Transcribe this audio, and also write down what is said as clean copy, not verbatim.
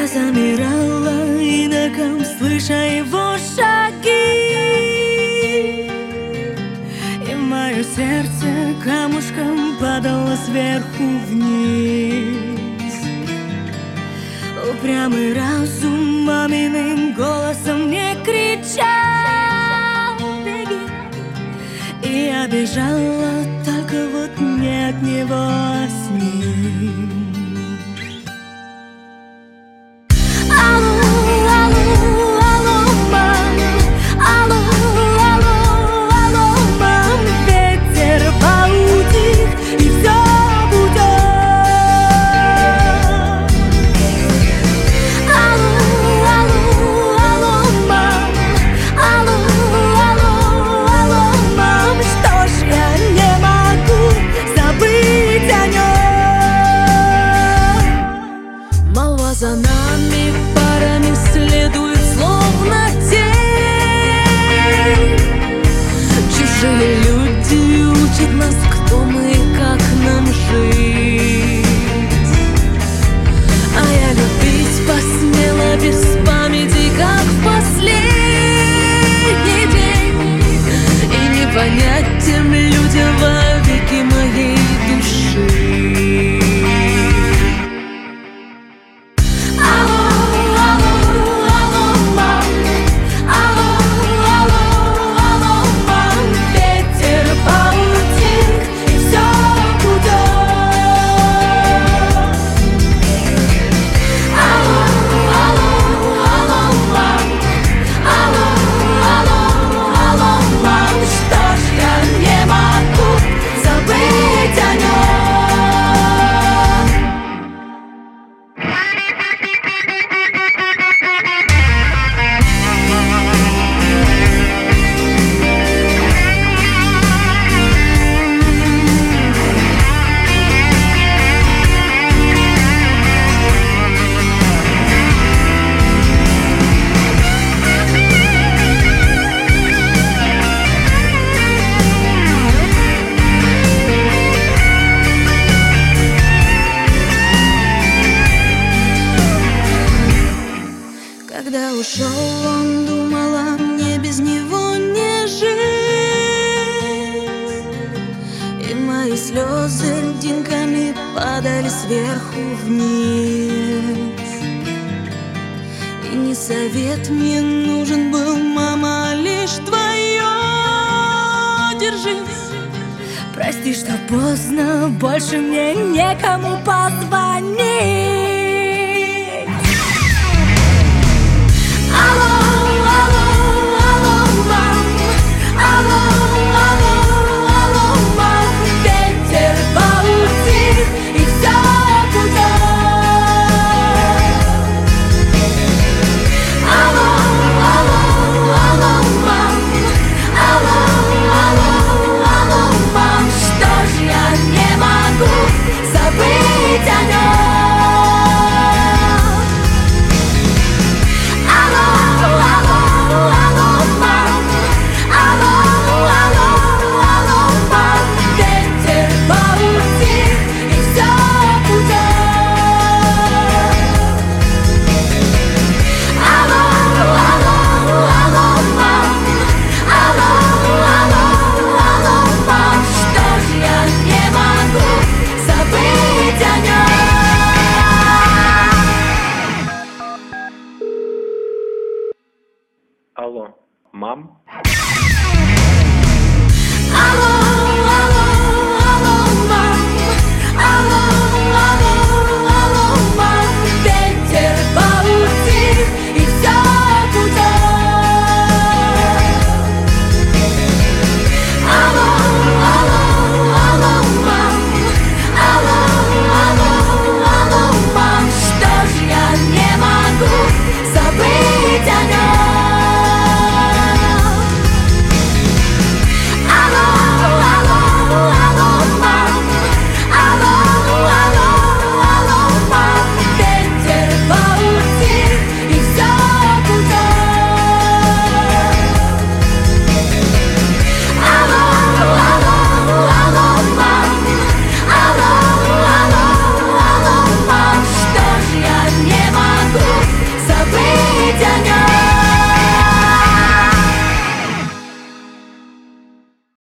замирала иноком, слыша его шаги, и мое сердце камушком падало сверху вниз. Упрямый разум маминым голосом мне кричал: беги. И я бежала, только вот не от него, а с ним. За нами парами следует словно тень. Чужие люди учат нас, кто мы и как нам жить. А я любить посмела без памяти, как в последний день. И не понять тем людям вовеки моей души. Когда ушел он, думала, мне без него не жить. И мои слезы льдинками падали сверху вниз. И не совет мне нужен был, мама, лишь твое. Держись. Прости, что поздно, больше мне некому позвонить. Алло, мам? Алло, алло, алло, мам. Алло, алло, алло, мам. Ветер поутих, и все путем. Алло, алло, алло, мам. Алло, алло, алло, мам. Что ж я не могу забыть о нем? тянет.